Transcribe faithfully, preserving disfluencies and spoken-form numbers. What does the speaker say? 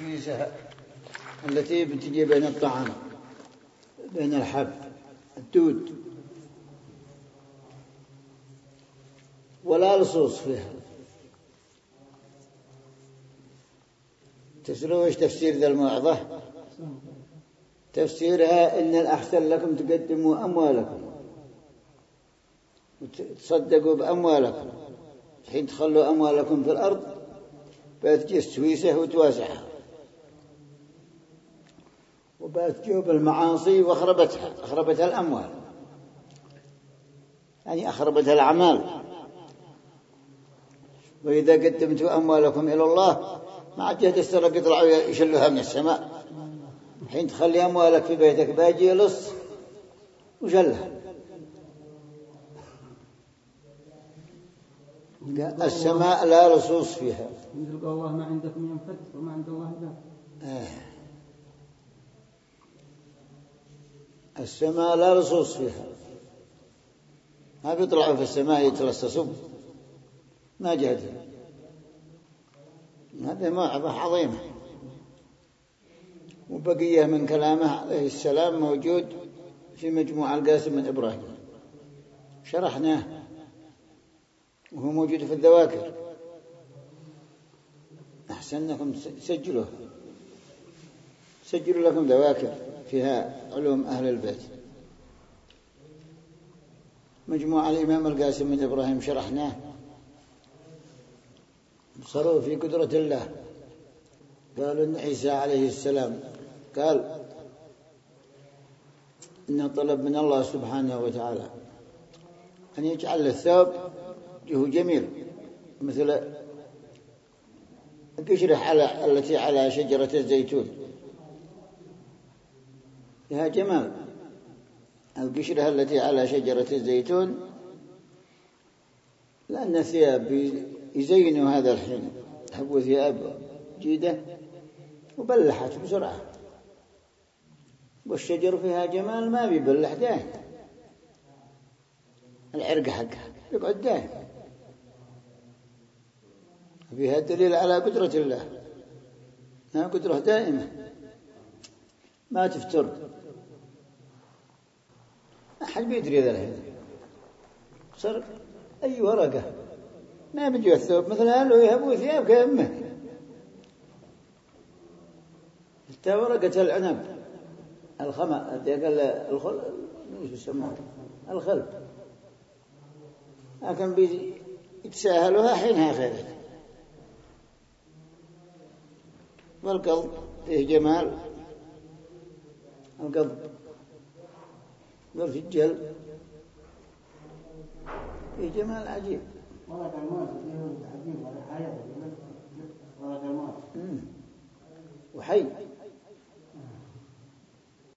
التسويسة التي بتجي بين الطعام، بين الحب الدود، ولا لصوص فيها. تسروا إيش تفسير ذا الموعظة؟ تفسيرها إن الأحسن لكم تقدموا أموالكم وتصدقوا بأموالكم، حين تخلوا أموالكم في الأرض بتجي السويسة وتواسعها، وبتجوب المعاصي وأخربتها، أخربتها الأموال، يعني أخربتها الأعمال. وإذا قدمتوا أموالكم إلى الله مع جهة السرقة يطلعوا يشلوها من السماء. حين تخلي أموالك في بيتك باجي يلص وشلها. السماء لا لصوص فيها. مثل الله ما عندكم ينفد وما عند الله لا. آه. السماء لا لصوص فيها، ما بيطلعوا في السماء يتلصصون، ما جهدهم. هذه موعظة عظيمة. وبقية من كلامه عليه السلام موجود في مجموع القاسم من إبراهيم، شرحناه وهو موجود في الذواكر. أحسنكم سجلوه، سجلوا لكم ذواكر فيها علوم أهل البيت. مجموع الإمام القاسم من إبراهيم شرحناه. صاروا في قدرة الله. قالوا إن عيسى عليه السلام قال إنه طلب من الله سبحانه وتعالى أن يجعل الثوب جهه جميل مثل القشرة على التي على شجرة الزيتون، فيها جمال. القشرة التي على شجرة الزيتون، لأن الثياب يزينوا هذا الحين، هبوا ثياب جيدة وبلحت بسرعة، والشجر فيها جمال ما بيبلح دائم، العرق حقها يقعد دائم. فيها دليل على قدرة الله، ما قدرة دائمة ما تفتر. أحد بيدري ذا الحين صار أي ورقة ما بيجي الثوب مثلها لو يهبوا ثياب كأمه. حتى ورقة العنب الخمر قال الخل ايش يسمونه الخلب، لكن بيتساهلوها حينها خير. والقلب فيه جمال، القلب والفجل فيه جمال عجيب. ورق الماس فيه عجيب ولا حياة ورق الماس وحي